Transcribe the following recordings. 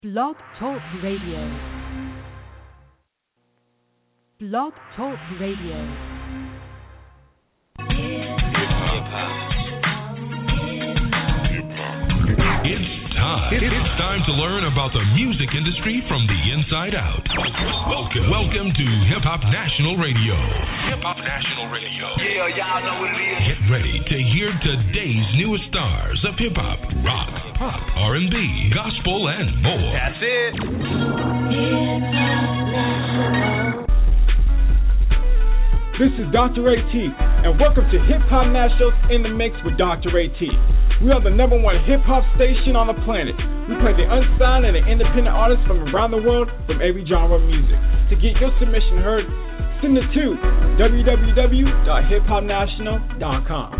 Blog Talk Radio. Blog Talk Radio. It's time to learn about the music industry from the inside out. Welcome to Hip Hop National Radio. Hip Hop National Radio. Yeah, y'all know what it is. Get ready to hear today's newest stars of hip hop, rock, pop, R&B, gospel, and more. That's it. This is Dr. AT, and welcome to Hip Hop National in the Mix with Dr. AT. We are the #1 hip-hop station on the planet. We play the unsigned and the independent artists from around the world from every genre of music. To get your submission heard, send it to www.hiphopnational.com.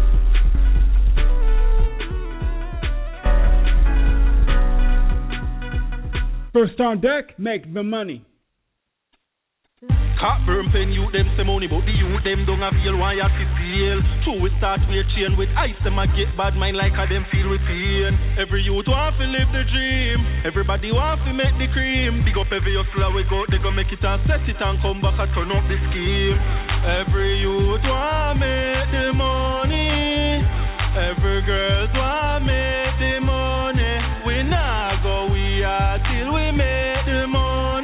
First on deck, make the money. Cockburn pen youth them say money, but the youth them don't feel why you to feel. True we start with chain with ice, them a get bad mind like a them feel with pain. Every youth want to live the dream, everybody want to make the cream. Big up every hustler we go, they go make it and set it and come back and turn up the scheme. Every youth want make the money, every girl want make the money. We not go we are till we make the money.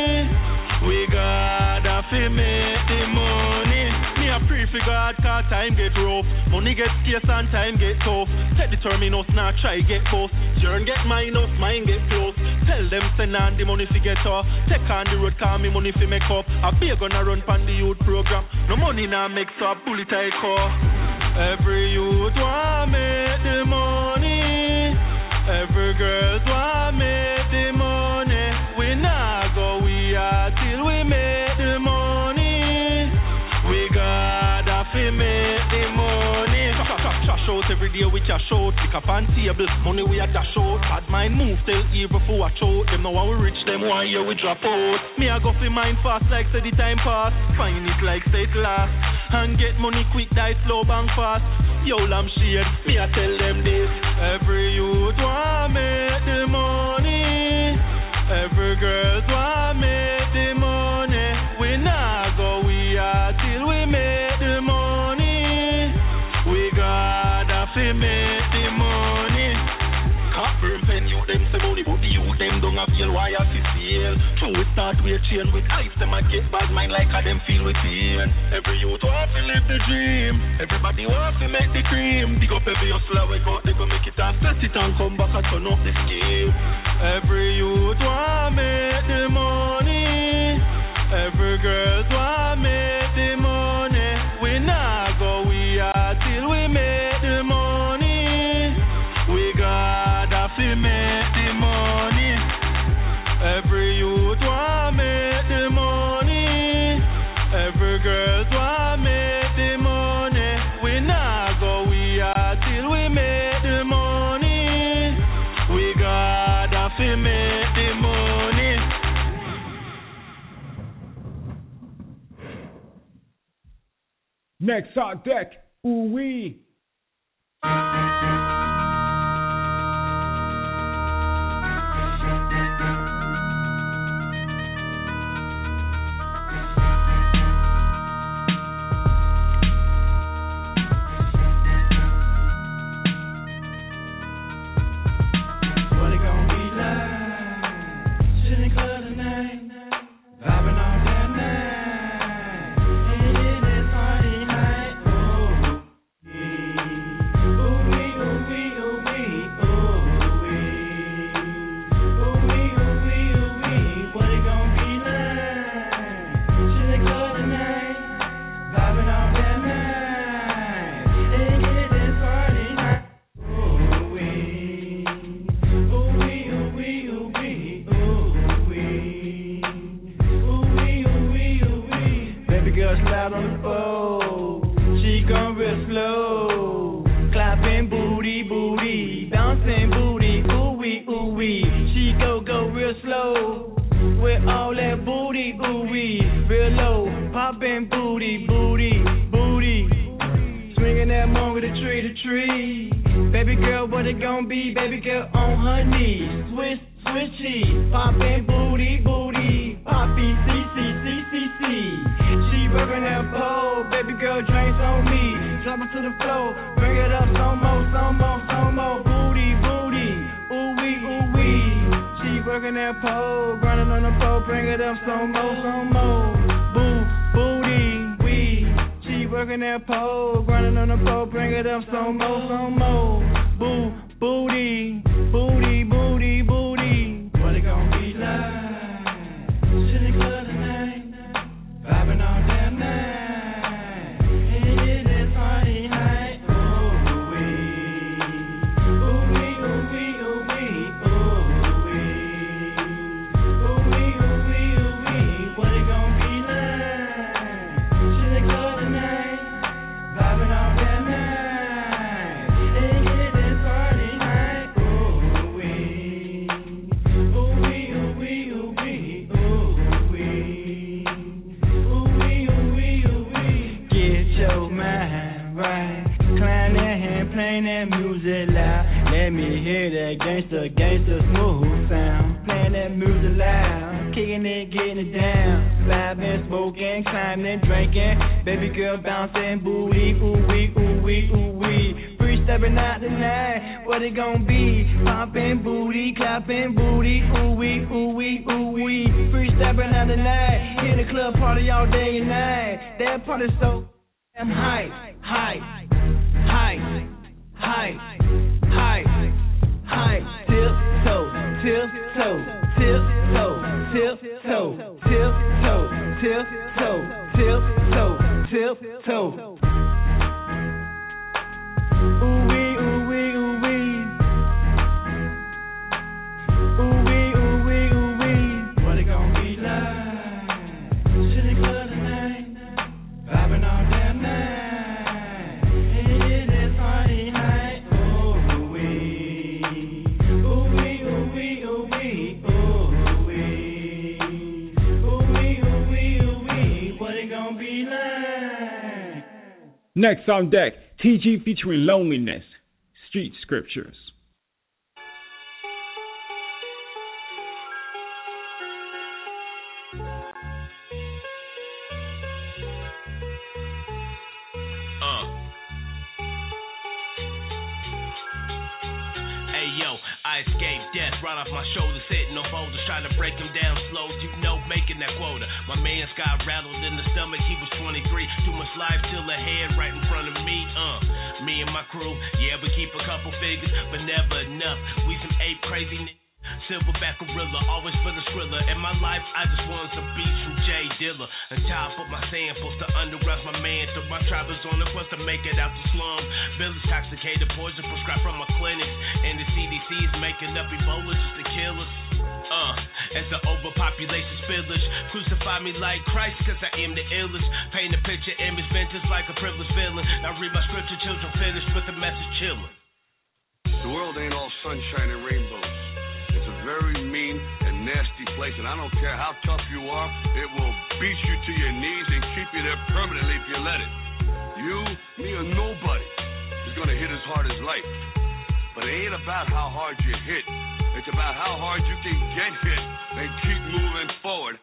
We gotta fi make the money. Me a pray for God, cause time get rough. Money get scarce and time get tough. Take the terminus, now try get boss. Turn get minus, mine get plus. Tell them send on the money fi get off. Take on the road, call me money fi make up. I be gonna run pan the youth program. No money now make so bullet I call. Every youth want make the money. Every girl want make the money. We not go we are till we make the money. We gotta fi make the money. Trash out every day we cash out. Pick up on table, money we a dash out. Bad mind move, tell evil for watch out. Them know how we reach them 1 year we drop out. Me a go fi mind fast like say the time pass. Find it like say it last. And get money quick, die slow, bang fast. Yo, lamb shade, me a tell them this. Every youth want make the money. Every girl want make the money. We not go we are till we make the money. We gotta fi make the money. Cockburn pen you them say money, but the youth them don't feel why I feel. True we start with chain with ice, them a get bad mind like a them feel with pain. Every youth want to live the dream, everybody want to make the cream. Dig up every hustler we got, they go make it and set it and come back and turn up the scheme. Every youth want make the money, every girl want make the money. We not go we are till we make the money. We gotta fi make the money. Every youth want make the money, every girl want make the money. We not go we are till we make the money. We gotta fi make the money. Next on deck, ooh wee. Baby girl, what it gon' be? Baby girl on her knees. Twist, Swiss cheese, poppin' booty, booty, poppy, C. She working that pole, baby girl drinks on me. Drop it to the floor, bring it up some more. Booty, ooh wee. She working that pole, grinding on the pole, bring it up some more. Booty, wee. She working that pole, grinding on the pole, bring it up some more. Booty. What it gon' be like? To the club tonight, vibing all damn night. It is party night. Ooh wee. What it gon' be like? To the club tonight, vibing all damn night. It is party night. Ooh wee. Get your mind right. Climb that hand, playing that music loud. Let me hear that gangsta smooth sound. Playing that music loud, kicking it, getting it down. Vibing, smoking, climbing, drinking. Baby girl bouncing, booty, ooh wee. Free stepping out tonight, what it gon' be? Popping booty, clapping booty, ooh wee. Free stepping out tonight, in the club party all day and night. That party so damn high. Tiptoe. Ooh wee. What it gon' be like? To the club tonight, vibing all damn night. It is party night. Ooh wee. What it gon' be like? Next on deck, TG featuring Loneliness, Street Scriptures. I escaped death right off my shoulders, hitting no boulders, trying to break him down slow, making that quota. My man's got rattled in the stomach, he was 23, too much life till ahead right in front of me, me and my crew, yeah, we keep a couple figures, but never enough, we some ape crazy niggas. Silverback gorilla, always for the skrilla. In my life, I just want some beats from Jay Dilla. On top of my samples, the underground's my man. So my tribe is on the quest to make it out the slum. Village toxicated poison prescribed from my clinics. And the CDC is making up Ebola just to kill us. As the overpopulation spillage, crucify me like Christ, cause I am the illest. Paint a picture, image vintage like a privileged villain. Now read my scripture, children finished with the message chillin'. The world ain't all sunshine and rainbows. It's a very mean and nasty place, and I don't care how tough you are, it will beat you to your knees and keep you there permanently if you let it. You, me, or nobody is gonna hit as hard as life. But it ain't about how hard you hit. It's about how hard you can get hit and keep moving forward.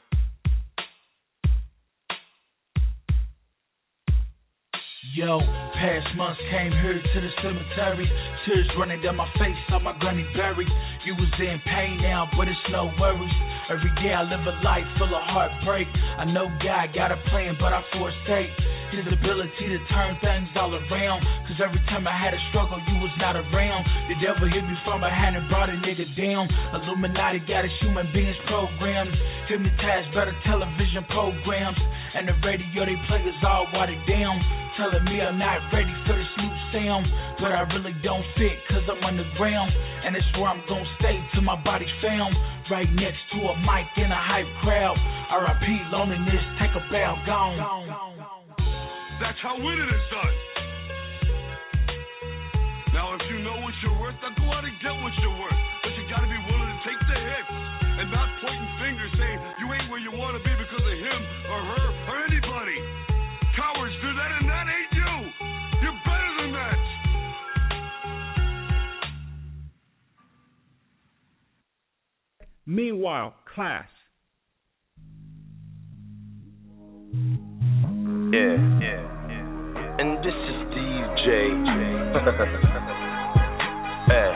Yo, past months came here to the cemetery. Tears running down my face, saw my granny buried. You was in pain now, but it's no worries. Every day I live a life full of heartbreak. I know God got a plan, but I forsake his ability to turn things all around. Cause every time I had a struggle, you was not around. The devil hit me from behind and brought a nigga down. Illuminati got us human beings programmed. Hypnotized by the television programs. And the radio they play is all watered down. Telling me I'm not ready for this new sound. But I really don't fit cause I'm underground. And it's where I'm gonna stay till my body's found. Right next to a mic in a hype crowd. R.I.P. loneliness, take a bow, gone. That's how winning is done. Now if you know what you're worth, then go out and get what you're worth. But you gotta be willing to take the hits. And not pointing fingers saying you ain't where you wanna be because of him or her or anybody. Cowards do that and that ain't you. You're better than that. Wild, Class. Yeah. And this is DJ. Hey.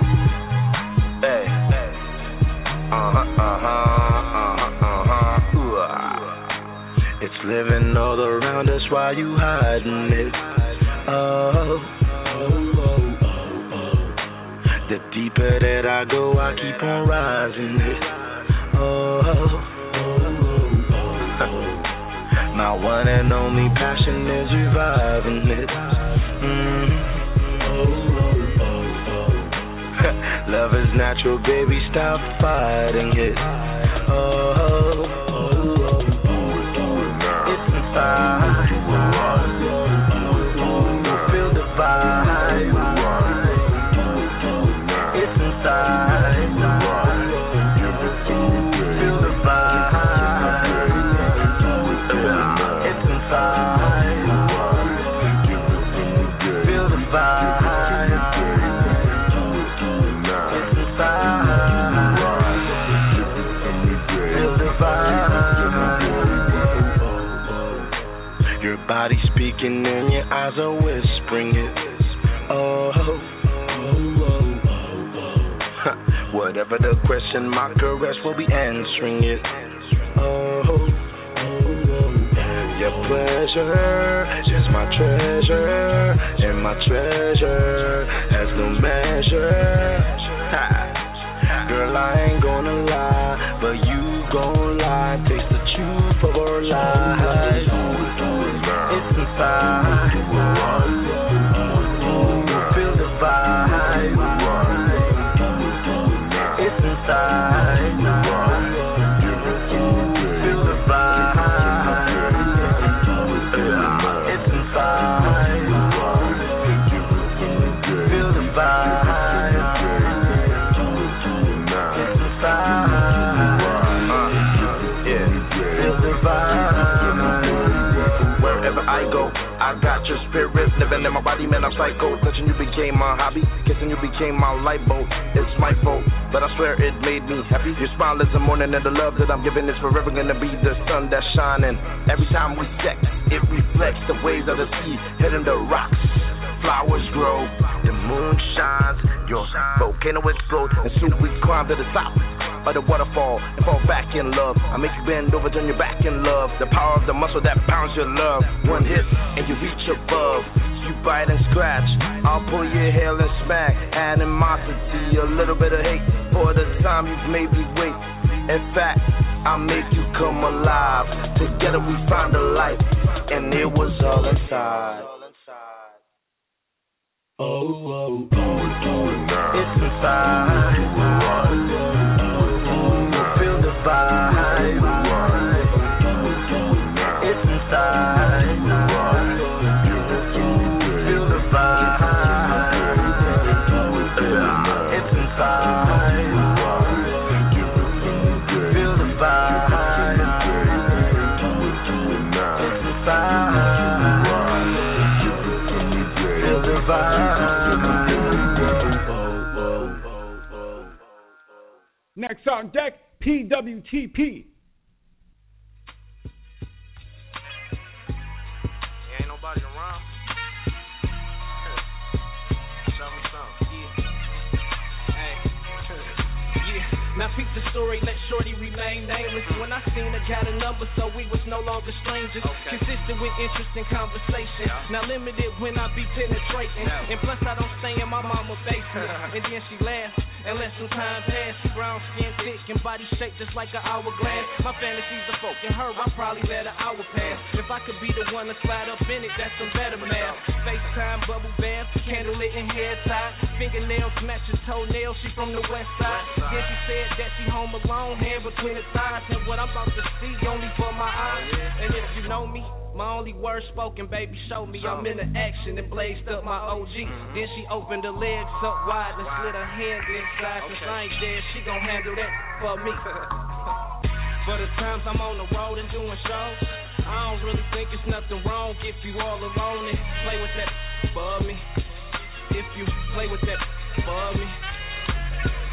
It's living all around us while you hiding it. The deeper that I go, I keep on rising it. My one and only passion is reviving it. Love is natural, baby, stop fighting it. It's inside. Feel the vibe. It's inside. Feel the vibe. It's inside. Feel the vibe. It's inside. Feel the vibe. Your body speaking and your eyes are whispering it. Whatever the question, my caress will be answering it. Your pleasure is my treasure, and my treasure has no measure. Girl, I ain't gonna lie, but you gon' lie. Taste the truth of our lives. It's inside. Feel the vibe. It's inside. Feel the vibe. It's inside. Feel the vibe. It's inside. Feel the vibe. Wherever I go, I got your spirit living in my body, man, I'm psycho. Touching you became my hobby, kissing you became my light bulb. It's my fault, but I swear it made me happy. Your smile is the morning, and the love that I'm giving is forever gonna be the sun that's shining. Every time we sex, it reflects the waves of the sea, hitting the rocks. Flowers grow, the moon shines, your volcano explodes, and soon we climb to the top of the waterfall and fall back in love. I make you bend over, turn your back in love. The power of the muscle that pounds your love. One hit and you reach above. You bite and scratch, I'll pull your hair and smack. Animosity, a little bit of hate for the time you've made me wait. In fact, I'll make you come alive. Together we found a life, and it was all inside. It's inside. Feel the vibe. It's inside. Feel the vibe. It's inside. Feel the vibe. It's inside. Feel the vibe. Next on deck, PWTP. Ain't nobody around. Show me something. Now peep the story, let shorty remain nameless. When I seen her, got a number, so we was no longer strangers. Consistent with interest in conversation. Now limited when I be penetrating. And plus I don't stay in my mama basement. And then she laughs and let some time pass. She brown skin thick and body shaped just like an hourglass. My fantasies are folk in her, I probably let an hour pass. If I could be the one to slide up in it, that's some better math. FaceTime, bubble bath, candlelit and hair tie. Fingernails matching toenails, she from the west side. Then she said that she home alone, hand between the thighs. And what I'm about to see only for my eyes. And if you know me, my only word spoken, baby, show me I'm in the action and blazed up my OG. Then she opened her legs up wide and slid her hand inside. Since I ain't dead, she gon' handle that for me. For the times I'm on the road and doing shows, I don't really think it's nothing wrong if you all alone and play with that for me. If you play with that for me.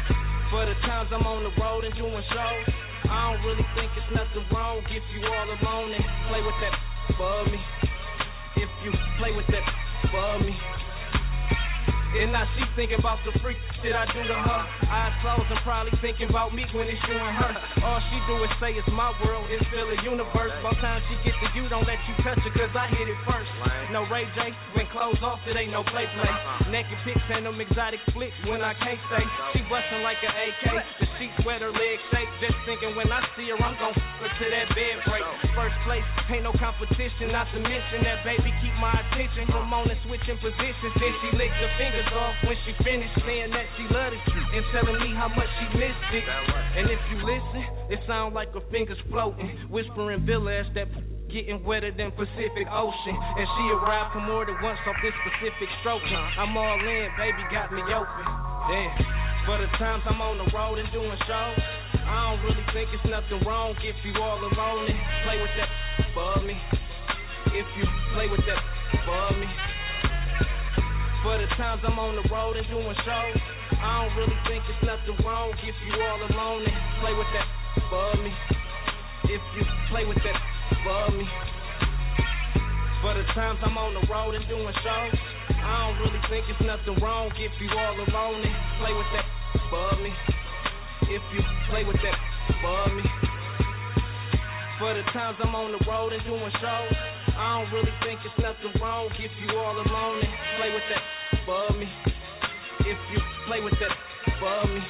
For the times I'm on the road and doing shows, I don't really think it's nothing wrong if you all alone and play with that for me. If you play with that for me. And now she thinking about the freak shit I do to her. Eyes closed and probably thinking about me when it's you and her. All she do is say it's my world, it's still a universe. By the time she get to you, don't let you touch her, cause I hit it first. No Ray J, when clothes off, it ain't no play. Naked pics and them exotic flicks when I can't stay. She bustin' like an AK, the sheets wet, her legs shake. Just thinking when I see her, I'm gon' her to that bed break. First place, ain't no competition, not to mention that baby keep my attention. Come on and switching positions, then she licked her fingers off when she finished saying that she loved it and telling me how much she missed it. And if you listen, it sound like her fingers floating, whispering Villa as that getting wetter than Pacific Ocean. And she arrived for more than once off this specific stroking. I'm all in, baby got me open. Damn. For the times I'm on the road and doing shows, I don't really think it's nothing wrong if you all alone and play with that for me. If you play with that for me. For the times I'm on the road and doing shows, I don't really think it's nothing wrong if you all alone and play with that for me. If you play with that for me. For the times I'm on the road and doing shows, I don't really think it's nothing wrong if you all alone and play with that for me. If you play with that for me. For the times I'm on the road and doing shows, I don't really think it's nothing wrong if you all alone and play with that for me. If you play with that for me.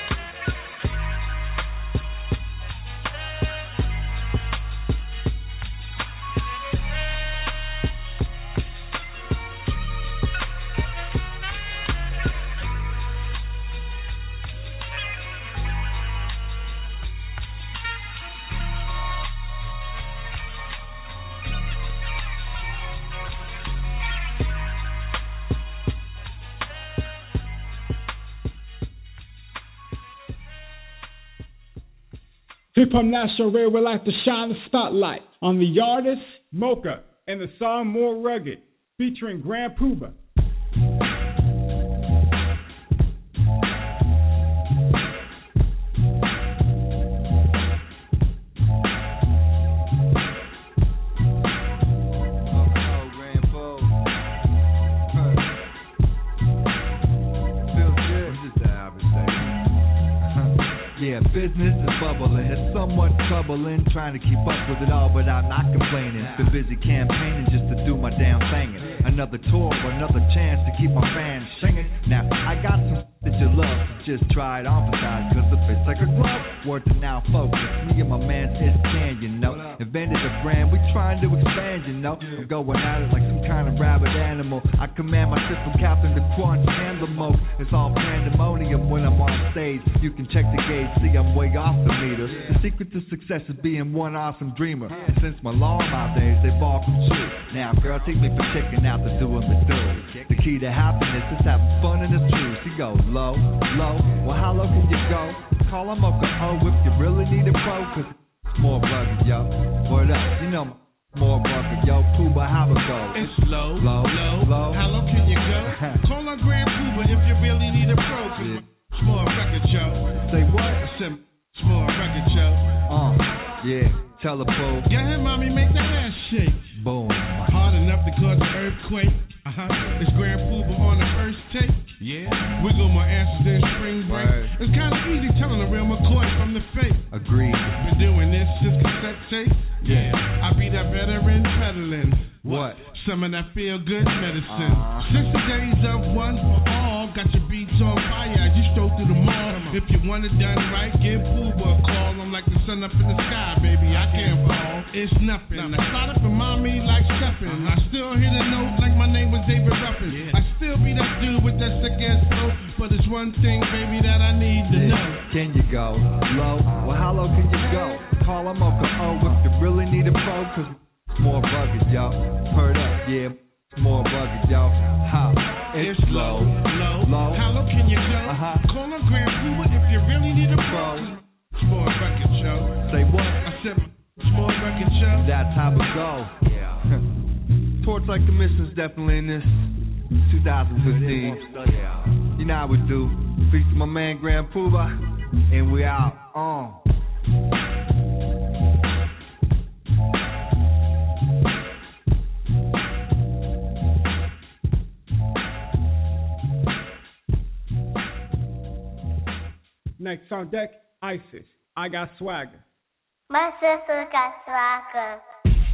Hip Hop National Radio would like to shine the spotlight on the artist Mocha and the song More Rugged, featuring Grand Puba. Business is bubbling, it's somewhat troubling, trying to keep up with it all, but I'm not complaining. Been busy campaigning just to do my damn thing. Another tour, another chance to keep my fans singing. Now, I got some that you love, so just try it on for size, cause it fits like a glove. Word to now focus, me and my man S10, you know. Invented a brand, we trying to expand, you know. I'm going at it like some kind of rabid animal. I command my ship from captain to crunch and the most. It's all pandemonium when I'm on stage. You can check the gauge, see I'm way off the meter. The secret to success is being one awesome dreamer. And since my long out days, they've all come true. Now, girl, take me for checking out the doing the do. The key to happiness is having fun and it's true. She goes low, low. Well, how low can you go? Call them up and oh, if you really need a pro, cause it's more rugged, yo. Word up, you know, more rugged, yo. Puba, how it go? It's low, low, low, low. How low can you go? Call on Grand Puba if you really need a pro, cause it's more rugged, yo. Say what? I said, it's more rugged, yo. Yeah, tell her, boo. Go ahead, mommy, make that ass shake. Boom. Hard enough to cause an earthquake. It's Grand Puba on the first take. Yeah. Wiggle my answers in spring break. Word. It's kind of easy telling the real McCoy from the fake. Agreed. Been doing this since cassette tape. Yeah. I be that veteran peddling. What? Some of that feel good medicine. Since the days of one for all, got your beats on fire as you stroll through the mall. If you want it done right, give Puba a call. I'm like the sun up in the sky, baby. I can't fall. It's nothing. I started from mommy like stepping. I still hit a note like my name was David Ruffin. I still be that dude with that sick ass flow. But it's one thing, baby, that I need to know. Can you go low? Well, how low can you go? Call them up and oh, if you really need a pro, cause it's more rugged, yo. Heard up, yeah. More rugged, yo. Ha. It's low, low, low. How low can you go? Call on Grand Puba if you really need a pro. It's more rugged, yo. Say what? I said it's more rugged, yo. That's how it go. Yeah. Torch Like the Mission's definitely in this 2015. You know how we do. Peace to my man Grand Puba. and we out. Next on deck, ISIS. I got swagger. My sister got swagger.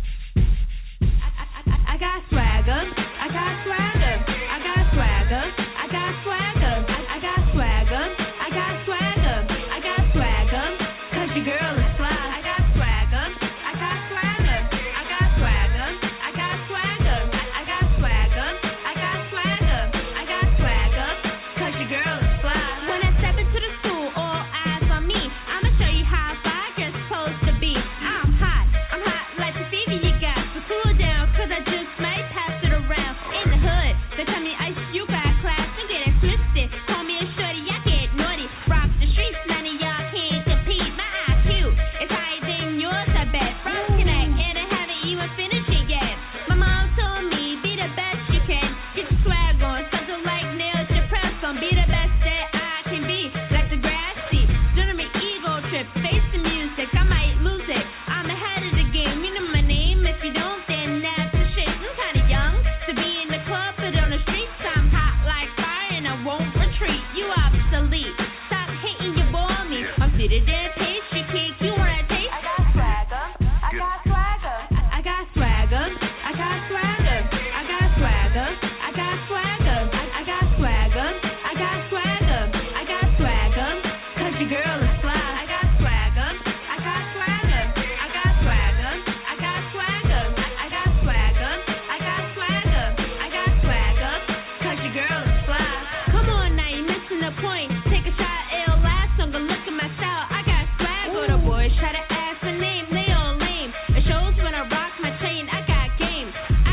I got swagger. I got swagger. I got swagger. I got swagger. I got swagger. I got swagger. I got swagger. 'Cause your girl is fly. I got swagger. I got swagger. I got swagger. I got swagger. I got swagger. I got swagger. I got swagger. 'Cause your girl is fly. When I step into the school, all eyes on me. I'ma show you how fly girls supposed to be. I'm hot like the fever you got. So cool down, 'cause I just might pass it around. In the hood, they tell me ice, you got class, and get it twisted. Call me a shorty, I get naughty. Rock the streets, none of y'all can't compete. My IQ is higher than yours, I bet. From Connect, and I haven't even finished it yet. My mom told me, be the best you can. Get your swag on, something like nails you press on. Be the best that I can be, like the grass seed. Doing me ego trip, face the music, I might lose it. I'm ahead of the game, you know my name. If you don't, then that's the shit. I'm kinda young to be in the club, but on the streets I'm hot like fire and I won't retreat. You obsolete, stop hating your boy on me. I'm fitted in pastry cake, you wanna taste? I got swagger, I got swagger. I got swagger, I got swagger. I got swagger, I got swagger. I got swagger, I got swagger. I got swagger, 'cause your girl is fly. I got swagger, I got swagger. I got swagger, I got swagger. I got swagger, I got swagger. I got swagger, 'cause your girl is fly. Come on now, you're missing the point. Take a shot, ill last song, go look at my style. I got swagger, the boys try to ask my name, they all lame. It shows when I rock my chain, I got game.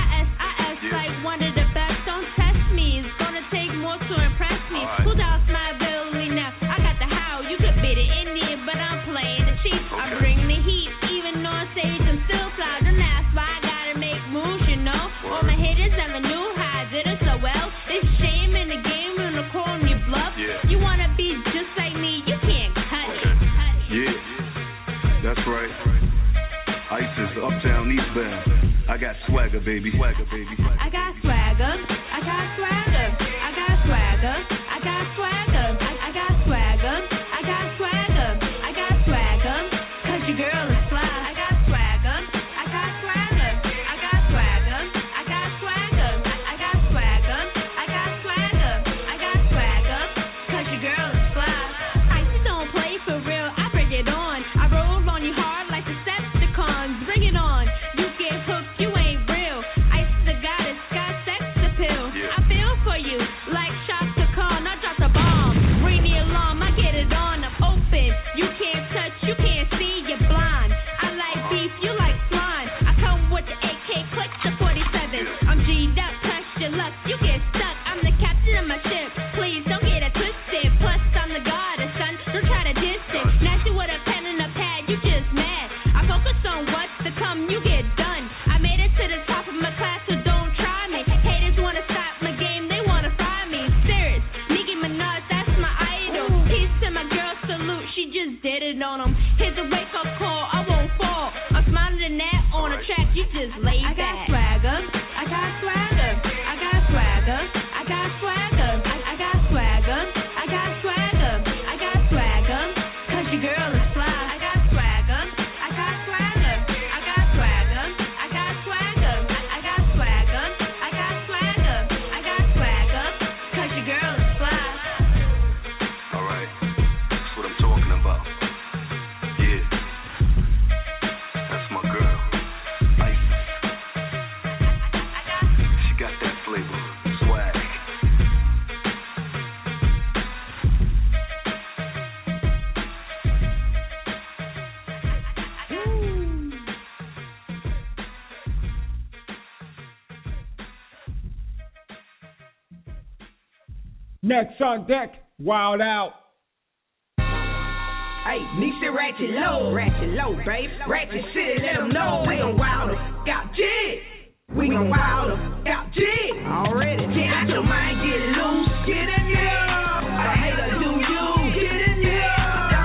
IS, like one of the best, don't test me. It's gonna take more to impress me. Who doubts my ability now? I got the how, you could beat it in there, but I'm playing the cheap. I bring the heat, even on stage, I'm still fly. Don't ask why I gotta make moves, you know. All my hitters never knew how I did it so well. It's shame in the game when they call me bluff. You wanna be just like me, you can't cut it. Yeah, that's right. ISIS, Uptown, Eastbound. I got swagger, baby. Swagger, baby. I got swagger, I got swagger. I got swagger, I got swagger. I got swagger, I got swagger. I got swagger, 'cause your girl is fly. I got swagger, I got swagger. I got swagger, I got swagger. I got swagger, I got swagger. I got swagger, 'cause your girl is fly. I just don't play for real, I bring it on. I roll on you hard like the Decepticons. Bring it on, you get hooked, you ain't real. Ice the goddess, got sex appeal. I feel for you, like shots to call, not drop the bomb. Ring the alarm, I get it on, I'm open. You can't touch, you can't see, you're blind. I like beef, you like swine. I come with the AK, click the 47. I'm G'd up, touch your luck, you get stuck. I'm the captain of my ship, please don't get it twisted. Plus I'm the goddess, son, don't try to diss it. Nasty with a pen and a pad, you just mad. I focus on what's to come, you get done. I made it to the top of my class, so don't try me. Haters wanna stop my game, they wanna fry me. Serious, Nicki Minaj, that's my idol. Peace to my girl, salute, she just did it on them. Here's a wake up call, I won't fall. I'm smarter than that on a track, you just lay back. I got swagger, I got swagger. I got swagger, I got swagger. I got swagger, I got swagger. I got swagger, 'cause your girl is fly. I got swagger, I got swagger. I got swagger, I got swagger. I got swagger, I got swagger. I got swagger, 'cause your girl is fly. Alright, that's what I'm talking about. Yeah, that's my girl, ISIS. She got that flavor, swag. Next on deck, Wild Out. Hey, Nisha ratchet low, babe. Ratchet city, let them know we gon' wild the f*** out jig. We gon' wild the f*** out jig. Already, get out your mind, get loose, get in here. I hate to do you, get in here.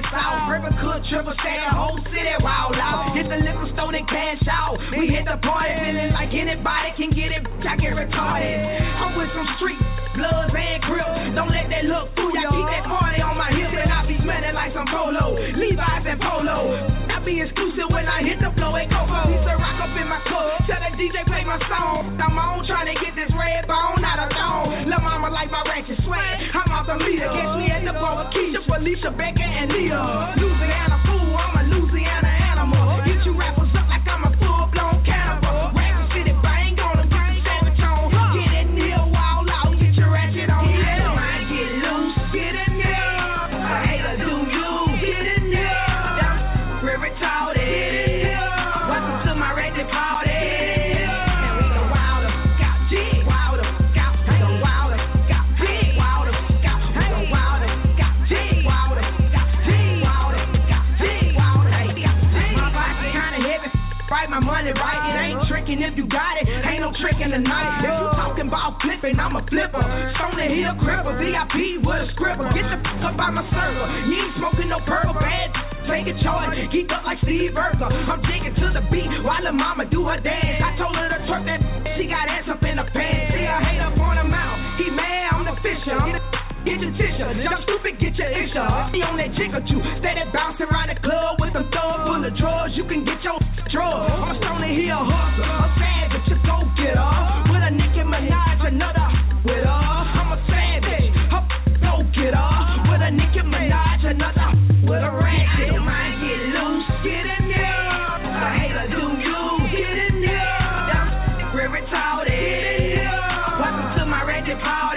down south. River could triple, stay the whole city wild out. Hit the liquor store and cash out. We hit the party feeling like anybody can get it. I get retarded. I'm with some street bloods and grips. Don't let that look fool ya. Keep that party on my hip and I be smelling like some polo, Levi's and polo. I be exclusive when I hit the floor and go for piece of rock up in my cup. Tell the DJ play my song. I'm on trying to get this red bone out of thong. Lil' mama like my ratchet swag. I'm off the meter. Catch me at the bar with Keisha, Felicia, Becca, and Leah. Louisiana fool, I'm a Louisiana animal. Hit you rappers up like I'm a full-blown cannibal. Ratchet city bang on them, get the savage on. Get in here, wild out, get your ratchet on. Yeah, mind get loose, get in there. I hate to do you, get in there. We're retarded, get in there. Welcome to my ratchet party. And we go wilder, got jig, wilder, got we go wilder, got jig, wilder, got we go wilder, got jig, wilder, got jig, wilder, got jig, wilder. My pocket kinda heavy, write my money right. It ain't tricking if you got it, ain't no trick in the night. If you talking about flipping, I'm a flipper. Stone the hill cripper, VIP with a scribble. Get the fuck up by my circle. You ain't smoking no purple bad. Take a charge, geek up like Steve Urkel. I'm digging to the beat while the mama do her dance. I told her to twerk that, she got ass up in the pants. See, I hate up on her mouth. He mad, I'm the fisher. I'm the get your tissue. Y'all stupid, get your issue. He on that jiggle too. Steady bouncing around the club with some thugs full of drugs. You can get your drugs. I'm a stoner, he a hustler. A savage, a go-getter. With a Nicki Minaj, another with her. I'm a savage, a go-getter. With a Nicki Minaj, another with a rat. Don't mind get loose, get in there. I hate to do you, get in there. We're retarded, get in there. Welcome to my ratchet party.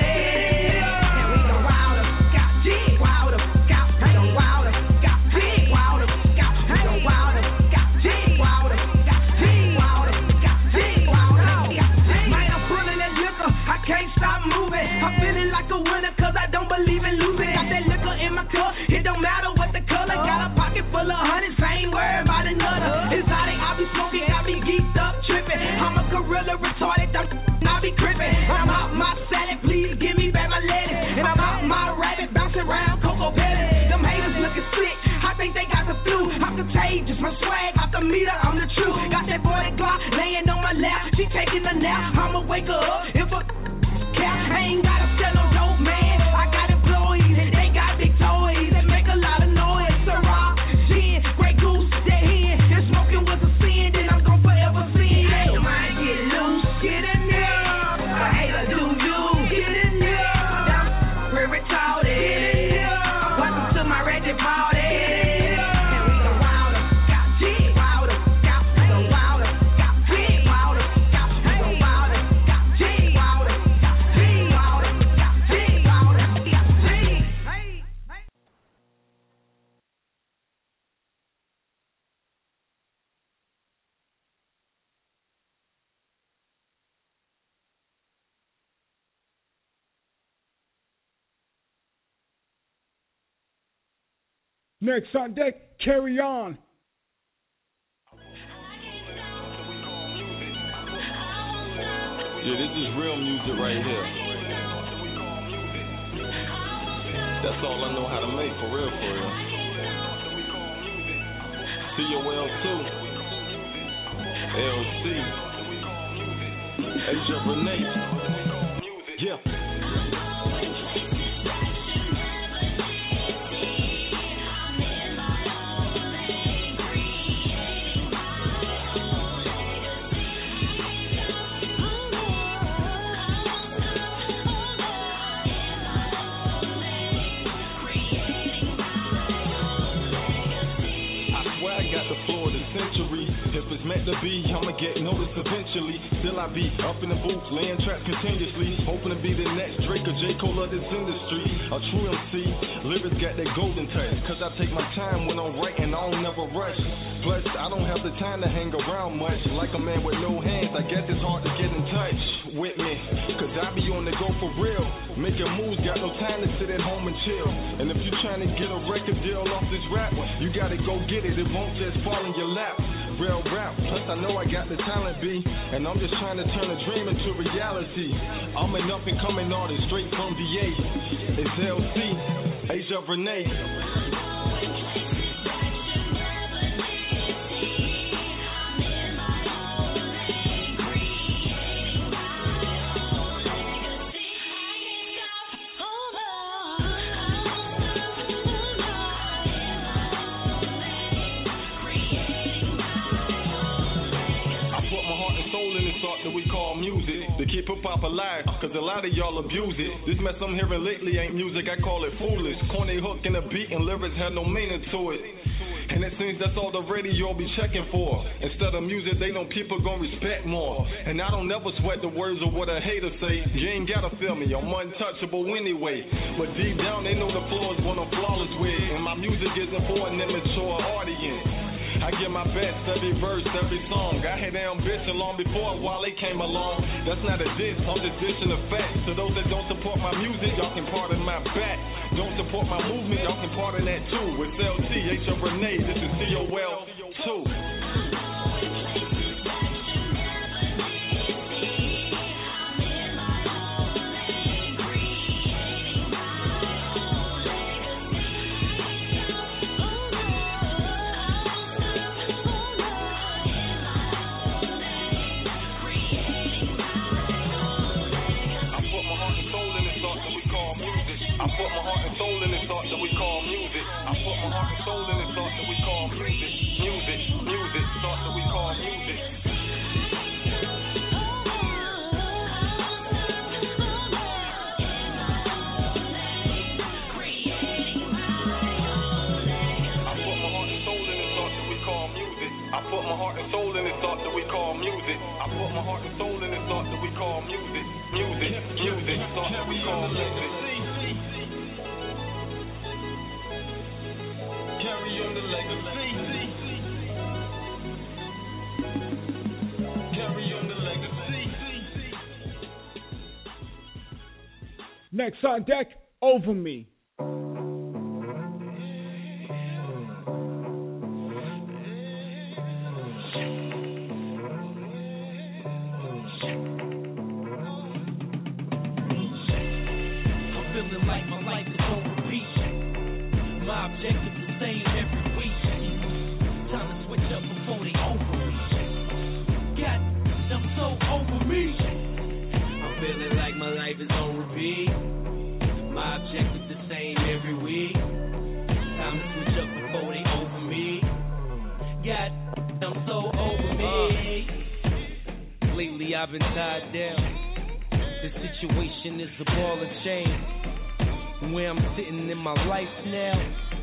And we go wilder, got jig, wilder, got we go wilder, got jig, wilder, got we go wilder, got jig, wilder, got jig, wilder, got jig, wilder. Man, I'm pulling that liquor, I can't stop moving. I'm feeling like a winner 'cause I don't believe in losing. Got that liquor in my cup, it don't matter what the color. Got a pocket full of hundreds, ain't worried about another. Exotic, I be smoking, I be geeked up, tripping. I'm a gorilla, retarded, I be crippin'. I'm out my salad, please give me back my lettuce. And I'm out my rabbit, bouncing around Cocoa Belly. Them haters looking sick, I think they got the flu. I'm contagious, my swag off the meter, I'm the truth. Got that 40 Glock laying on my lap, she taking a nap. I'ma wake her up if a cat. I ain't gotta sell no dope, man. I got employees, they got big toys that make a lot of noise. Ciroc, gin, Grey Goose, that hen. Just smoking was a sin, then I'm gon' forever sin. Don't mind get loose, get in there. I hate to do you, get in there. We're retarded, get in there. Welcome to my ratchet party. And we go wilder, got jig, wilder, got we go wilder, got jig, wilder, got we go wilder, got jig, wilder, got jig, wilder, got jig, wilder, got jig. Next on deck, Carry On. Yeah, this is real music right here. That's all I know how to make, for real, for real. COL2, LC, Asia Renee, yeah. If it's meant to be, I'ma get noticed eventually. Still I be up in the booth, laying traps continuously, hoping to be the next Drake or J. Cole of this industry. A true MC, lyrics got that golden touch, 'cause I take my time when I'm writing, I don't never rush. Plus, I don't have the time to hang around much. Like a man with no hands, I guess it's hard to get in touch with me, 'cause I be on the go for real. Making moves, got no time to sit at home and chill. And if you're trying to get a record deal off this rap, you gotta go get it, it won't just fall in your lap. Real rap, plus I know I got the talent, B, and I'm just trying to turn a dream into reality. I'm an up and coming artist, straight from VA. It's LC, Asia Renee. hip hop alive, cause a lot of y'all abuse it. This mess I'm hearing lately ain't music, I call it foolish. Corny hook and a beat and lyrics have no meaning to it. And it seems that's all the radio be checking for. Instead of music, they know people gon' respect more. And I don't never sweat the words of what a hater say. You ain't gotta feel me, I'm untouchable anyway. But deep down, they know the floor is what I'm flawless with. And my music isn't for an immature audience. I give my best every verse, every song. I had ambition long before Wale came along. That's not a diss, I'm just dishing the facts. To those that don't support my music, y'all can pardon my back. Don't support my movement, y'all can pardon that too. It's LT, H of Renee, this is COL 2. Next on deck, Over Me. I've been tied down. The situation is a ball and chain. Where I'm sitting in my life now,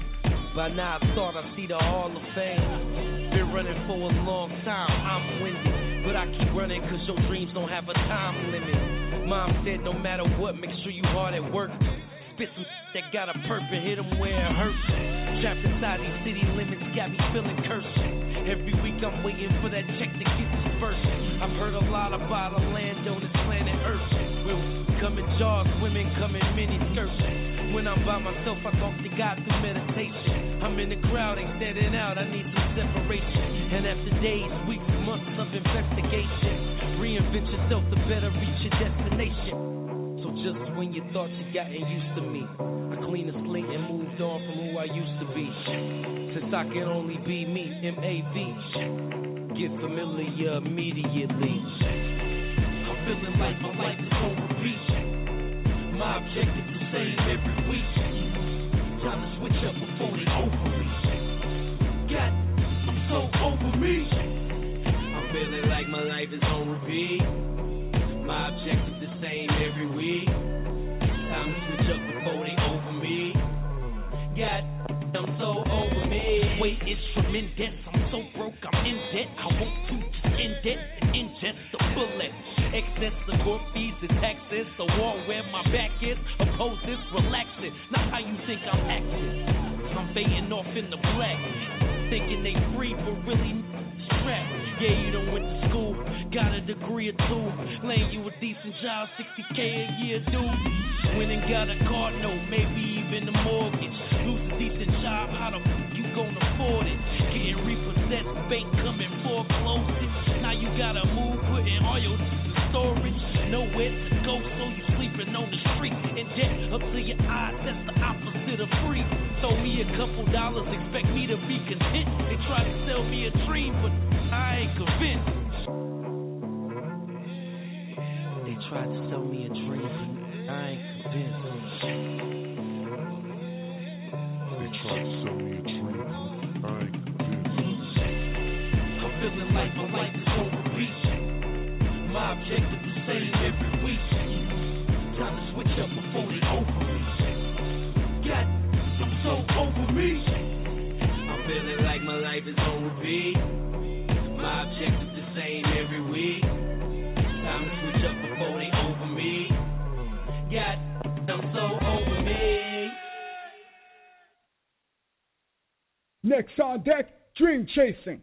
by now I thought I'd see the Hall of Fame. Been running for a long time, I'm winded, but I keep running cause your dreams don't have a time limit. Mom said no matter what, make sure you hard at work. Spit some that got a purpose, hit them where it hurts. Trapped inside these city limits, got me feeling cursed. Every week I'm waiting for that check to get dispersed. I've heard a lot about a land on this planet Earth, where we come in jars, women come in mini skirts. When I'm by myself, I talk to God through meditation. I'm in the crowd, ain't standing out, I need some separation. And after days, weeks, months of investigation, reinvent yourself to better reach your destination. So just when you thought you gotten used to me, I cleaned the slate and moved on from who I used to be. Since I can only be me, M.A.V. Get familiar immediately. I'm feeling like my life is overreach. My objective is the same every week. Time to switch up before they overreach. God, I'm so over me. I'm feeling like my life is on repeat. My objective the same every week. Time to switch up before they over me. God, I'm so over me. Weight is tremendous. I'm so broke, I'm in debt. I want to just end it and ingest the bullet. Excess the court fees and taxes. The wall where my back is. Oppose this, relax it. Not how you think I'm acting. I'm fading off in the black. Thinking they free, but really strapped. Yeah, you done went to school, got a degree or two. Laying you a decent job, $60K a year, dude. Went and got a car note, maybe even a mortgage. Lose a decent job, how the fuck you gonna afford it? Getting repossessed, bank coming foreclosed. Now you gotta move, putting all your in storage. Nowhere to go, so you sleeping on the street. In debt up to your eyes, that's the opposite of free. Throw me a couple dollars, expect me to be content. They try to sell me a dream, but I ain't convinced. They tried to sell me a dream, but I ain't convinced. They tried to sell me a dream, but I ain't convinced. I'm feeling like my life is overreach. My objective is the same every me. I'm feeling like my life is OB. My objective's the same every week. Time to switch up before they over me. God, I'm so over me. Next on deck, Dream Chasing.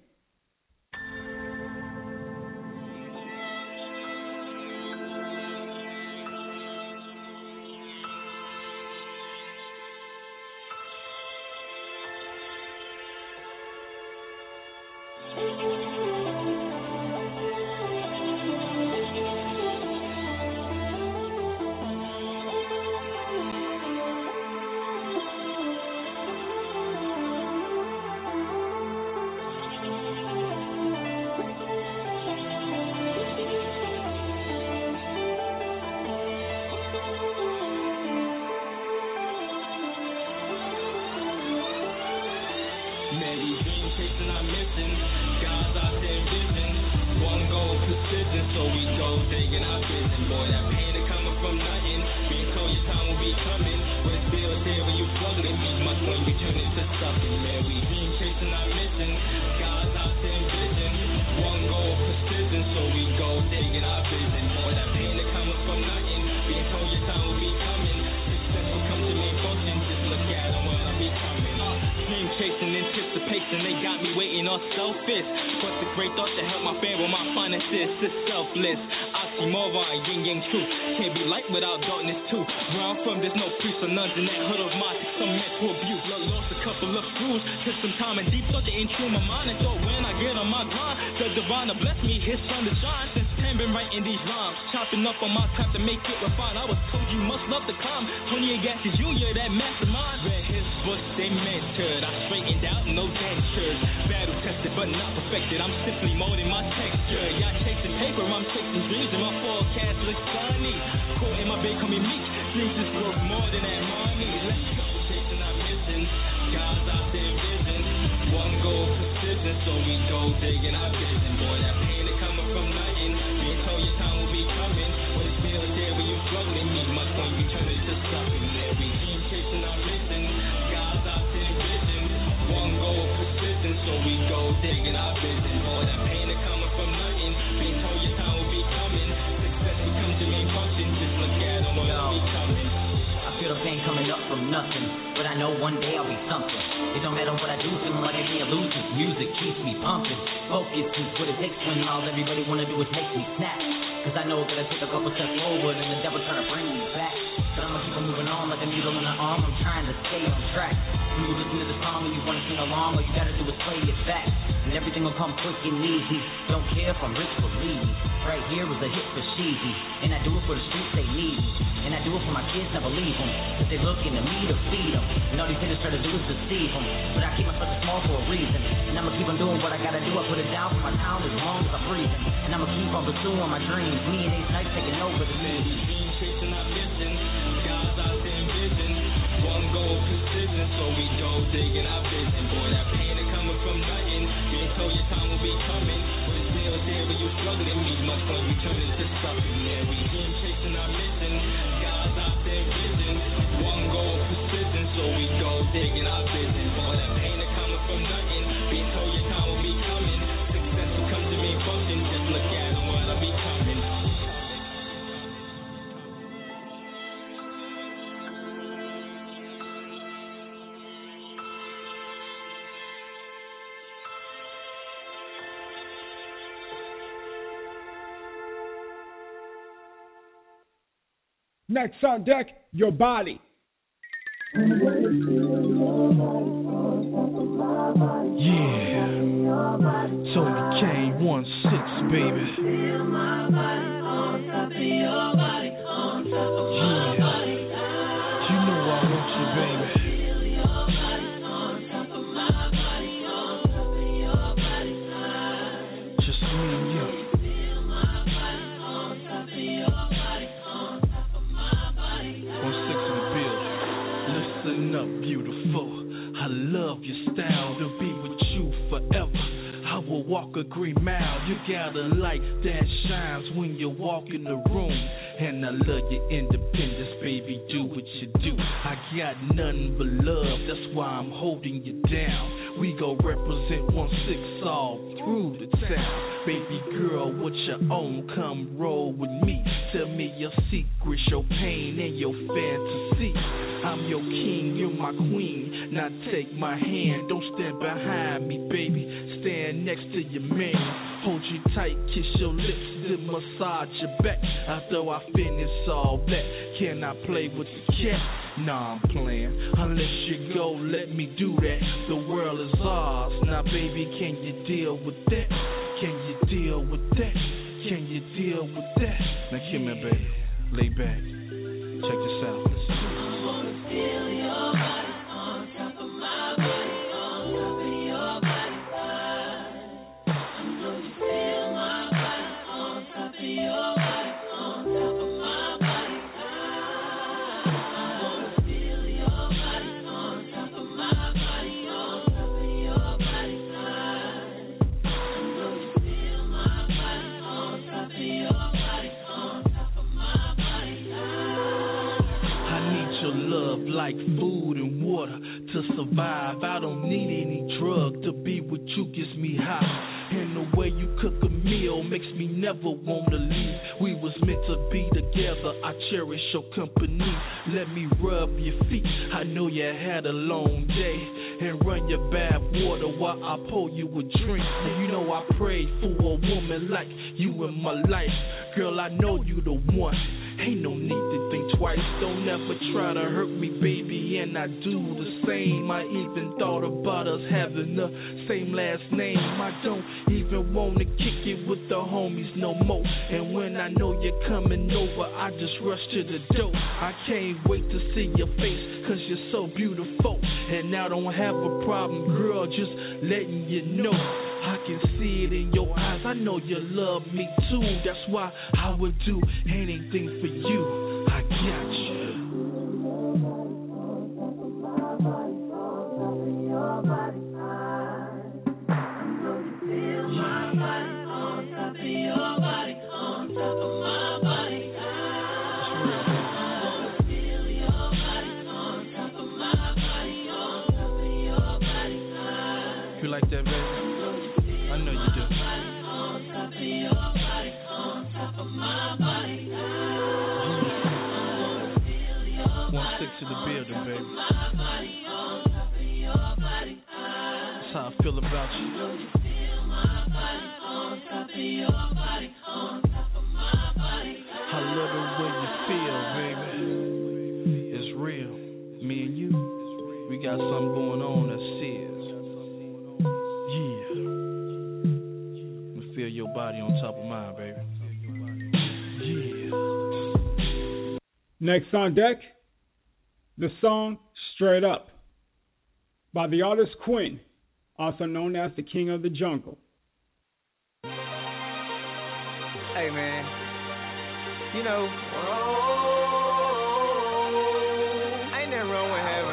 Next on deck, Your Body. Yeah. Tony Kane 1-6, baby. Feel my body on top of your body, on top of my body. You know I want you, baby. Feel your body on top of my body, on top of your body side. Just me and you. Feel my body on top of your body, on top of my body. 1-6 in the building. Listen up, beautiful. I love your style. To be with you forever. I will walk a green mile. You got a light that shines when you walk in the room. And I love your independence, baby, do what you do. I got nothing but love, that's why I'm holding you down. We gon' represent 1-6 all through the town. Baby girl, what you own, come roll with me. Tell me your secrets, your pain, and your fantasy. I'm your king, you're my queen. Now take my hand, don't stand behind me, baby. Stand next to your man. Hold you tight, kiss your lips, then massage your back. After I finish all that, can I play with the cat? Nah, I'm playing. Unless you go, let me do that. The world is ours. Now, baby, can you deal with that? Can you deal with that? Can you deal with that? Now, come here, baby. Lay back. Check this out. I wanna feel your body on top of my body, on top of your body side. I know you feel my body on top of your body, on top of my body side. I wanna feel your body on top of my body, on top of your body side. I know you feel my body on top of your body, on top of my body side. I need your love like food and water to survive. I don't need any drug to be with you, gets me high. And the way you cook a meal makes me never wanna leave. We was meant to be together, I cherish your company. Let me rub your feet, I know you had a long day. And run your bath water while I pour you a drink. And you know I prayed for a woman like you in my life. Girl, I know you the one. Ain't no need to think twice. Don't ever try to hurt me, baby, and I do the same. I even thought about us having the same last name. I don't even wanna kick it with the homies no more. And when I know you're coming over, I just rush to the door. I can't wait to see your face, cause you're so beautiful. And I don't have a problem, girl, just letting you know. I can see it in your eyes, I know you love me too. That's why I would do anything for you. I got you. Your body, I know you feel my body on top of your body, on top of my body. I feel your body on top of my body, on top of your body. You like that, baby? I know you do. On top of your body, on top of my body. 1-6 to the building, baby. That's how I feel about you. I love the way you feel, baby. It's real. Me and you, we got something going on that's serious. Yeah. Feel your body on top of mine, baby. Yeah. Next on deck, the song Straight Up by the artist Quinn, also known as the King of the Jungle. Hey man, you know, ain't nothing wrong with having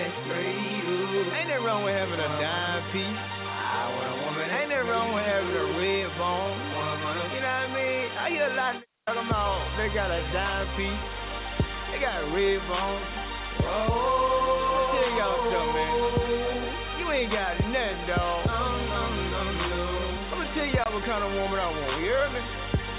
a dime piece. Ain't nothing wrong with having a red bone. You know what I mean? I hear a lot of talking about they got a dime piece, they got a red bone. I'll tell y'all something, man. You ain't got nothing, dog. I'm gonna tell y'all what kind of woman I want. You hear me?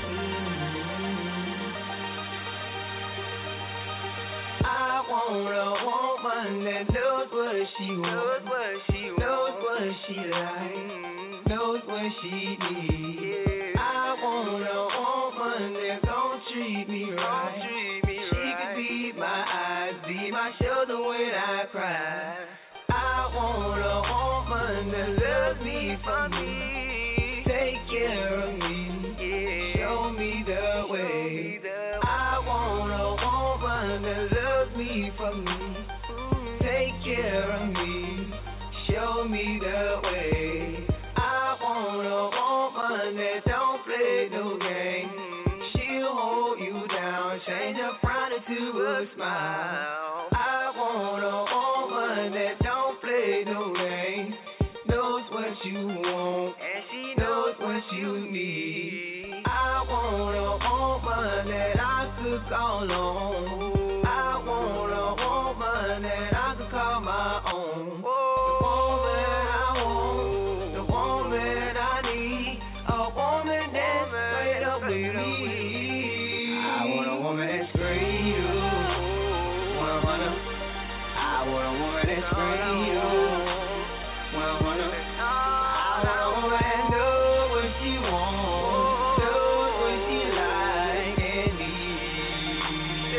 I want a woman that knows what she wants, knows what she likes, knows what she needs. I want a woman that gon' treat me right. She could be my eyes, be my shoulder when I cry. I want a woman that loves me for me, take care of me, show me the way. I want a woman that loves me for me, take care of me, show me the way. I want a woman that don't play no game. She'll hold you down, change a frown into a smile. I want a woman that don't play no game, knows what you want, and she knows what you need. I want a woman that I could call on. I want a woman that I can call my own. The woman I want, the woman I need, a woman that's straight up with me. I want a woman that's straight up. 100. I want a woman that's straight up. 100. I want a woman that knows what she wants, knows what she like and needs.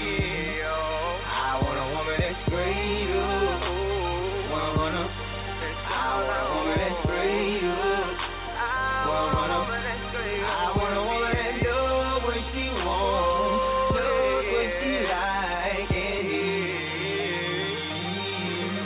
I want a woman that's straight up. 100. I want a woman that's straight up. 100. I want a woman that knows what she wants, knows what she like and needs.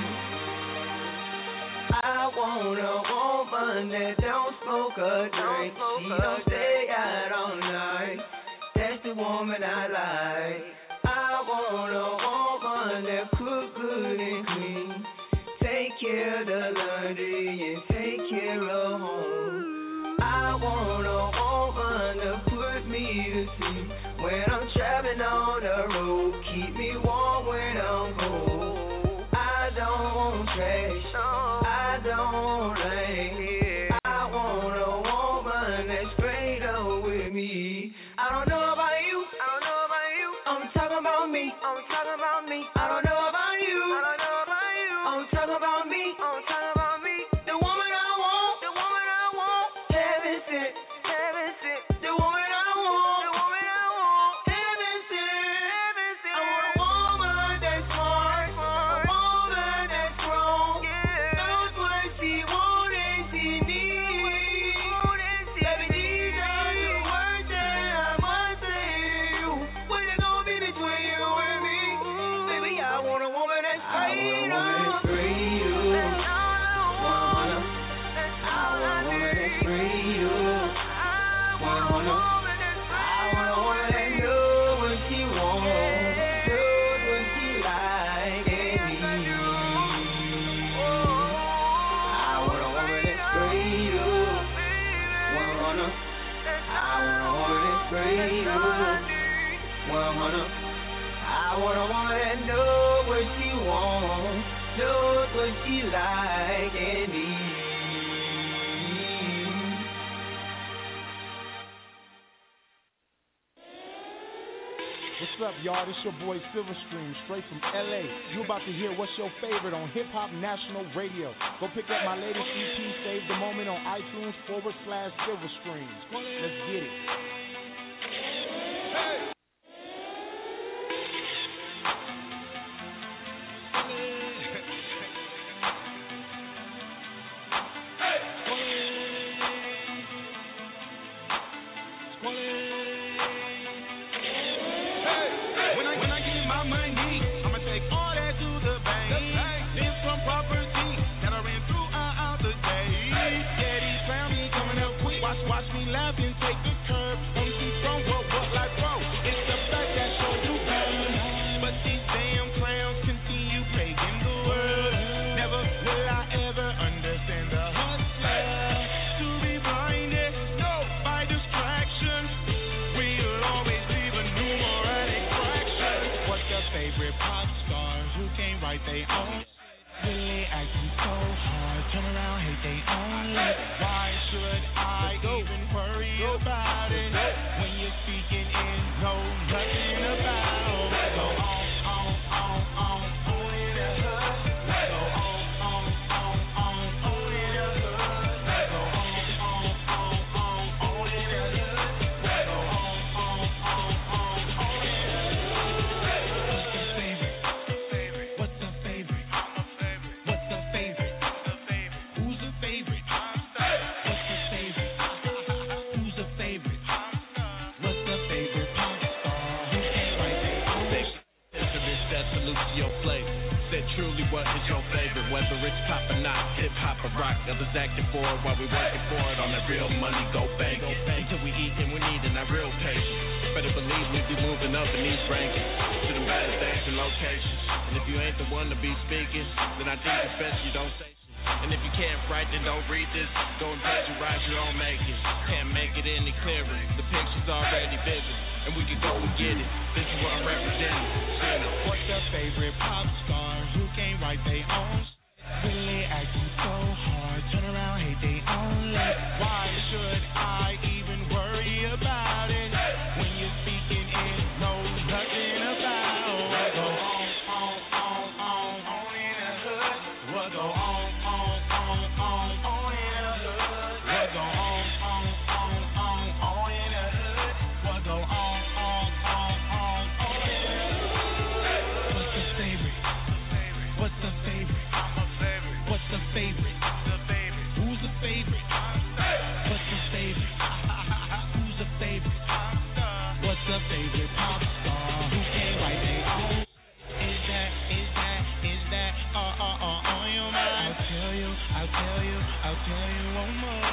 I want a woman that don't smoke or drink. She don't stay out all night. That's the woman I like. I want a woman that cook good and clean, take care of the laundry and take care of home. I want a woman to put me to sleep when I'm traveling on the road, keep me warm when I'm cold. I don't want trash, I don't want rain. I want a woman that's straight up with me. I don't know about you, I'm talking about me. I don't know about you, I'm talking about me. The woman I want, heaven sent. The woman I want, heaven sent. I want a woman that's smart, a woman that's strong, knows what she wants and she needs. Baby, these are the words that I must say to you. What it gonna be between you and me? Baby, I want a woman that's straight up. I want a woman that knows what she wants, knows what she like and needs. What's up, y'all? This your boy Silverstream, straight from LA. You about to hear What's Your Favorite on Hip Hop National Radio. Go pick up my latest EP, Save the Moment, on iTunes /Silverstream. Let's get it. Hey! Watch me laugh and take the curb. Only see from what like bro. It's the fact that show you better. But these damn clowns continue plaguing the world. Never will I ever understand the hustler. To be blinded, no, by distraction. We'll always leave a numeric fraction. What's your favorite pop star who can't write their own? Really acting so hard, turn around, hate they own life. Why should I even worry about it when you're speaking in know nothing about? Go on in the hood. Go on in the hood. Go on in the hood. Go on in the hood. What's the favorite? What's the favorite? Who's the favorite? What's the favorite? Who's the favorite? What's the favorite pop star? Who can't write their own? This that salute to your flavor. Said truly, what is your favorite? Whether it's pop or not, hip hop or rock. Others acting for it while we working for it. On that real money, go bang it. Until we eat and we need and not real patience. Better believe we be moving up in these rankings to the baddest days and locations. And if you ain't the one to be speaking, then I think it's best you don't say shit. And And if you can't write, then don't read this. Go and plagiarize, you don't make it. Can't make it any clearer. The picture's already vivid, and we can go and get it. This is what I'm representing. What's your favorite pop star who can't write their own? Really acting so hard, turn around, hate they own life. Why should I even worry about it when you're speaking in know nothing about what go on in the hood? What go on in the hood? What go on in the hood? What go on in the hood? What's the favorite? What's the favorite? What's the favorite? Who's the favorite? What's the favorite? Who's the favorite? What's the favorite pop star who can't write their own? Is that on your mind? I'll tell you one more.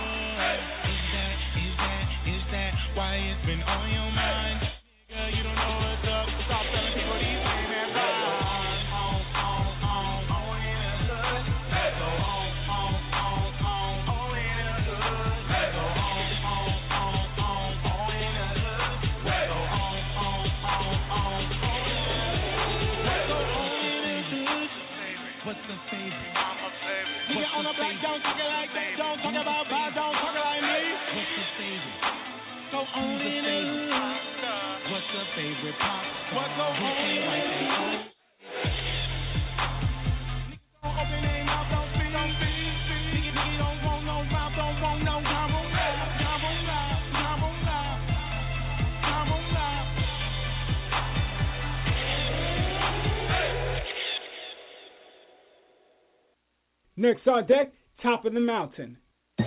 Is that why it's been on your mind? Girl, you don't know what's up. Stop telling people these things and ride. Don't talk it like that. Don't talk about pop. Don't talk it like me. What's your favorite? Go on in the hood. What's your favorite pop? What go on? Open their mouth, don't speak. Nigga don't want no rap, don't want no time on live. Next on deck, Top of the Mountain.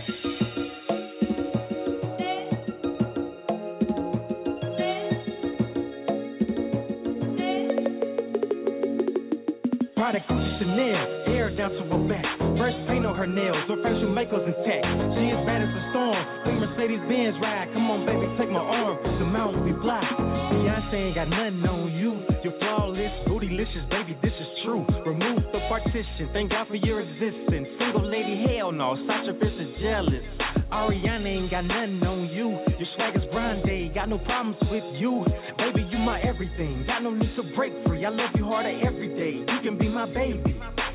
Product Chanel, hair down to her back. Fresh paint on her nails, her facial makeup's intact. She is bad as a storm, clean Mercedes-Benz ride. Come on, baby, take my arm, the mountain we fly. Beyonce ain't got nothing on you. You're flawless, bootylicious, baby, this is true. Remove the partition, thank God for your existence. Single lady, hell no, Sasha Fierce is jealous. Ariana ain't got nothing on you. Your swag is grande, got no problems with you. Baby, you my everything, got no need to break free. I love you harder every day, you can be my baby.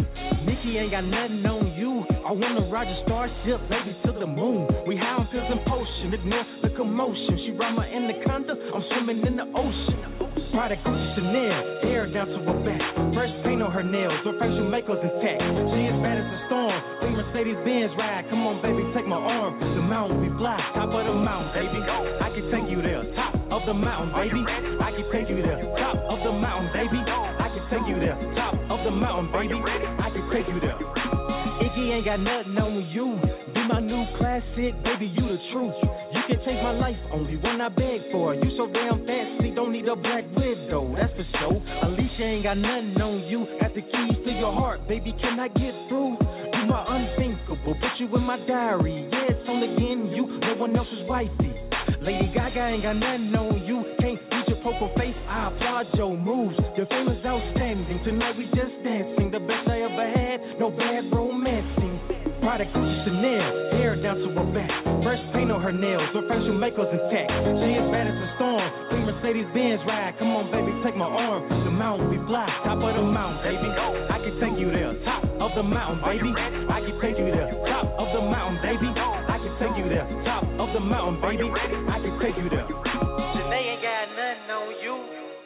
Nikki ain't got nothing on you. I wanna ride your starship, baby, to the moon. We high on pills and potion, ignore the commotion. She ride my anaconda, I'm swimming in the ocean. Product Chanel, hair down to her back. Fresh paint on her nails, her facial makeup's intact. She is bad as a storm, clean Mercedes-Benz ride. Come on, baby, take my arm, the mountain we fly. Top of the mountain, baby, I can take you there. Top of the mountain, baby, I can take you there. Top of the mountain, baby, I can take you there. Top of the mountain, baby, I can take you there. Iggy ain't got nothing on you. Be my new classic, baby, you the truth. You can take my life, only one I beg for. You so damn fancy, don't need a black widow, that's for sure. Alicia ain't got nothing on you. Got the keys to your heart, baby, can I get through? You my unthinkable, put you in my diary. Yeah, it's only again you, no one else's wifey. Lady Gaga ain't got nothing on you. Can't beat your poker face, I applaud your moves. Your fame is outstanding, tonight we just dancing. The best I ever had, no bad romancing. Product Chanel, hair down to her back. Fresh paint on her nails, her facial makeup's intact. She is bad as a storm, clean Mercedes-Benz ride. Come on, baby, take my arm, the mountain we fly. Top of the mountain, baby, I can take you there. Top of the mountain, baby, I can take you there. Top of the mountain, baby, I can take you there. Top of the mountain, baby, I can take you there. Janae ain't got nothing on you.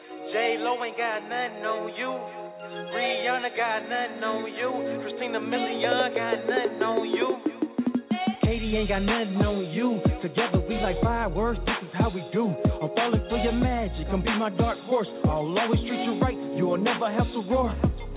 J-Lo ain't got nothing on you. Rihanna got nothing on you. Christina Milian got nothing on you. Katie ain't got nothing on you. Together we like fireworks, this is how we do. I'm falling for your magic, come be my dark horse. I'll always treat you right, you'll never have to roar.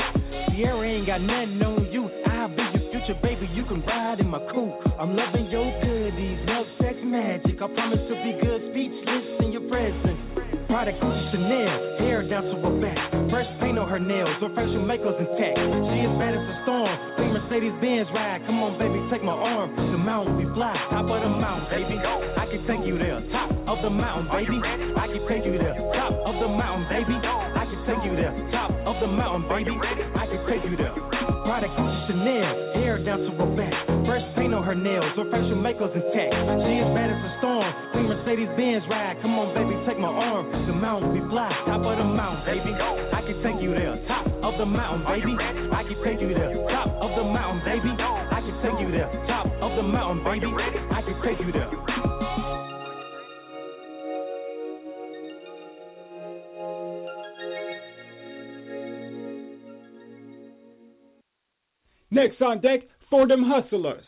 Sierra ain't got nothing on you. I'll be your future, baby, you can ride in my coupe. I'm loving your goodies, love, sex, magic. I promise to be good, speechless in your presence. Product Chanel, hair down to her back. Fresh paint on her nails, her facial makeup's intact. She is bad as a storm, clean Mercedes-Benz ride. Come on, baby, take my arm, the mountain we fly. Top of the mountain, baby, I can take you there. Top of the mountain, baby, I can take you there. Top of the mountain, baby, I can take you there. Top of the mountain, baby, I can take you there. Prada, Gucci, Chanel, hair down to her back. Fresh paint on her nails, her facial makeup's intact. She is bad as a storm, clean Mercedes-Benz ride. Come on, baby, take my arm. The mountain we fly, top of the mountain, baby. I can take you there, top of the mountain, baby. I can take you there, top of the mountain, baby. I can take you there, top of the mountain, baby. I can take you there. Next on deck, For Them Hustlers.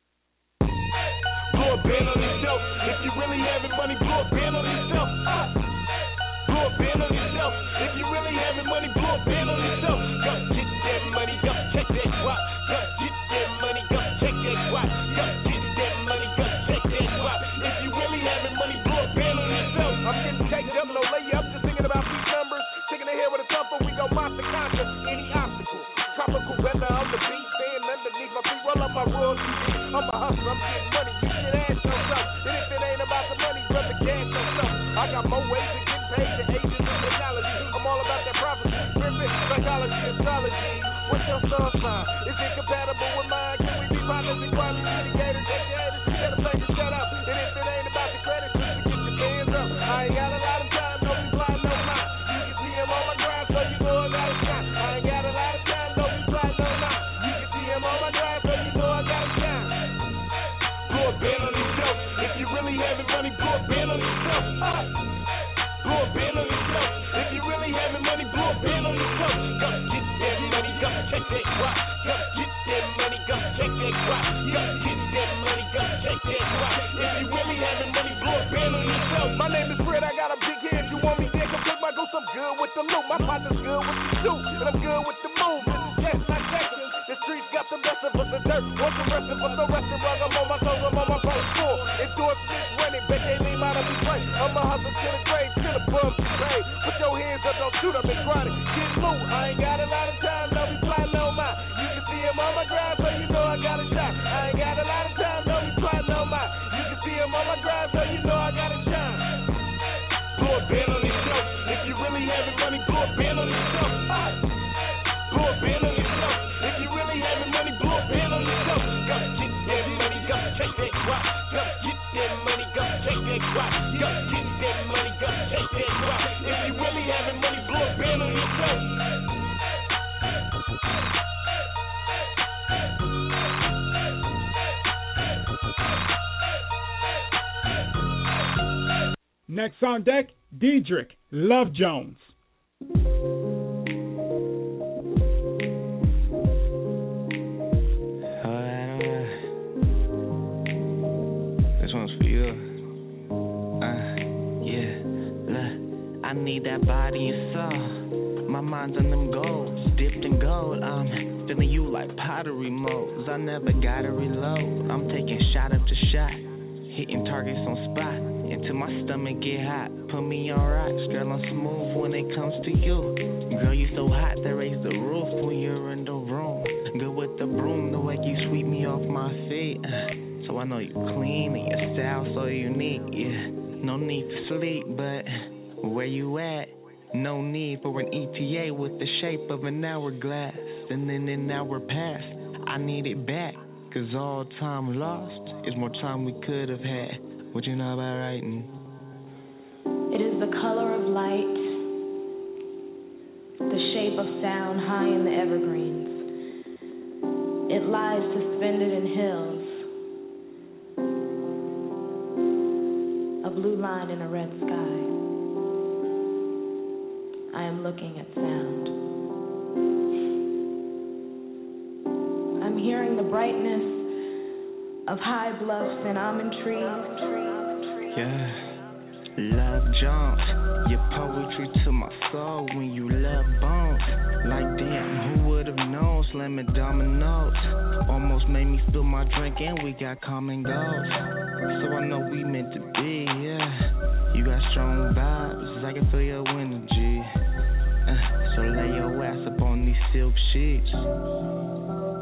Blow a band on yourself. If you really having money, blow a band on yourself. Blow a band on yourself. If you really having money, blow a band on yourself. Go get that money, go check that guap. Go get that money, go check that guap. Go get that money, go check that guap. If you really having money, blow a band on yourself. I'm getting caked up, no layup, just thinking about these numbers. Taking the head with a thumper, we gon' monster conquer any obstacle. Tropical weather on the beach, staying underneath my feet, roll up my royalty. I'm a hustler, I'm getting money, you should ask yourself. And if it ain't about the money, brother, gas yourself. I got more ways to get paid than agents and technology. I'm all about that prophecy, scripting, psychology, astrology. What's your star sign? Is it compatible with mine? Can we be partners and quality litigators? Take your haters, tell them they can shut up. And if it ain't about the credit, just to get your bands up. I ain't got a lot of time, no reply, no lie. You can see him on my grind, so you know I got a shot. I ain't got a lot of time, no reply, no lie. You can see him on my drive, so you know I got a shot. Blow a band on yourself. If you really having money, blow a band on yourself. Blow a band on yourself. If you really having money, blow a band on yourself. Go get that money, go check that guap. Go get that money, go check that guap. Go get that money, go check that guap. If you really having money, blow a band on yourself. My name is Fred, I got a big head. You want me there? Come take my ghost. I'm good with the loot. My partner's good with the shoot, and I'm good with the move. Yes, my Texas. The streets got the best of us. The dirt wants the rest of us. So rest and rock. I'm on my toes. I'm on my phone full. Endorsements running, bet they leave out of me play. I'm a hustler to the grave, to the bums to pay. Put your hands up, don't shoot up and grind it. Get loot. I ain't got a lot of time, no reply, no mind. You can see him on my grind, so you know I got a shot. I ain't got a lot of time, no reply, no mind. You can see him on my grind, so you know I got a shine. Blow a band on yourself. If you really having money, blow a band on yourself. Blow a band on yourself. If you really having money, blow a band on yourself. Go get that money, go check that guap. Go get that money, go check that guap. Go get that money, go check that guap. If you really having money, blow a band on yourself. Next on deck, Diedrich Love Jones. This one's for you. Yeah, look, I need that body and soul. My mind's on them goals, dipped in gold. I'm feeling you like pottery molds. I never gotta reload. I'm taking shot after shot, hitting targets on spot. Until my stomach get hot, put me on rocks. Girl, I'm smooth when it comes to you. Girl, you so hot, they raise the roof when you're in the room. Good with the broom, the way you sweep me off my feet. So I know you're clean and your style so unique, yeah. No need to sleep, but where you at? No need for an ETA with the shape of an hourglass. And then an hour past, I need it back. Cause all time lost is more time we could have had. What you know about writing? It is the color of light, the shape of sound high in the evergreens. It lies suspended in hills, a blue line in a red sky. I am looking at sound. I'm hearing the brightness of high bluffs and almond trees. Yeah, Love Jones, your poetry to my soul when you love bones. Like damn, who would've known? Slamming dominoes almost made me spill my drink and we got common goals. So I know we meant to be, yeah. You got strong vibes, I can feel your energy. So lay your ass up on these silk sheets.